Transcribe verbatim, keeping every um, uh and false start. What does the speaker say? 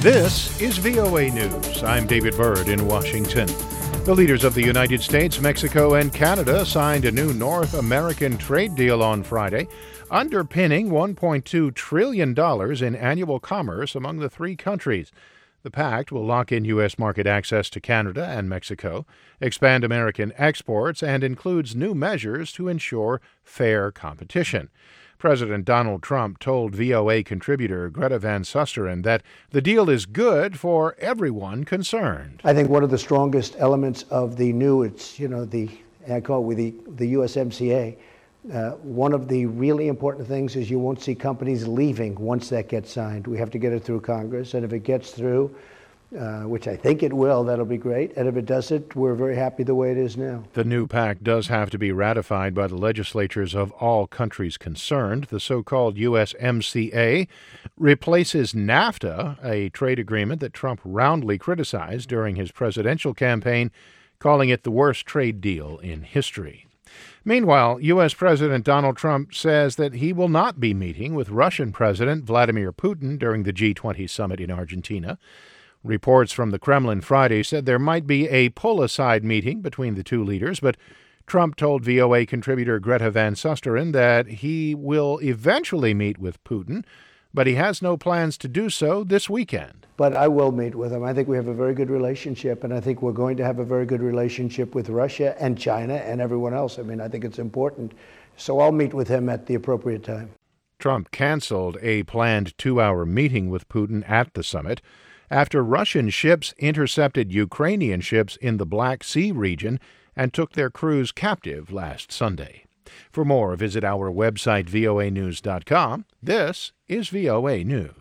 This is V O A News. I'm David Byrd in Washington. The leaders of the United States, Mexico, and Canada signed a new North American trade deal on Friday, underpinning one point two trillion dollars in annual commerce among the three countries. The pact will lock in U S market access to Canada and Mexico, expand American exports, and includes new measures to ensure fair competition. President Donald Trump told V O A contributor Greta Van Susteren that the deal is good for everyone concerned. I think one of the strongest elements of the new, it's, you know, the, I call it the, the U S M C A, uh, one of the really important things is you won't see companies leaving once that gets signed. We have to get it through Congress, and if it gets through, Uh, which I think it will, that'll be great. And if it doesn't, we're very happy the way it is now. The new pact does have to be ratified by the legislatures of all countries concerned. The so-called U S M C A replaces NAFTA, a trade agreement that Trump roundly criticized during his presidential campaign, calling it the worst trade deal in history. Meanwhile, U S. President Donald Trump says that he will not be meeting with Russian President Vladimir Putin during the G twenty summit in Argentina. Reports from the Kremlin Friday said there might be a pull-aside meeting between the two leaders, but Trump told V O A contributor Greta Van Susteren that he will eventually meet with Putin, but he has no plans to do so this weekend. But I will meet with him. I think we have a very good relationship, and I think we're going to have a very good relationship with Russia and China and everyone else. I mean, I think it's important. So I'll meet with him at the appropriate time. Trump canceled a planned two-hour meeting with Putin at the summit after Russian ships intercepted Ukrainian ships in the Black Sea region and took their crews captive last Sunday. For more, visit our website, V O A news dot com. This is V O A News.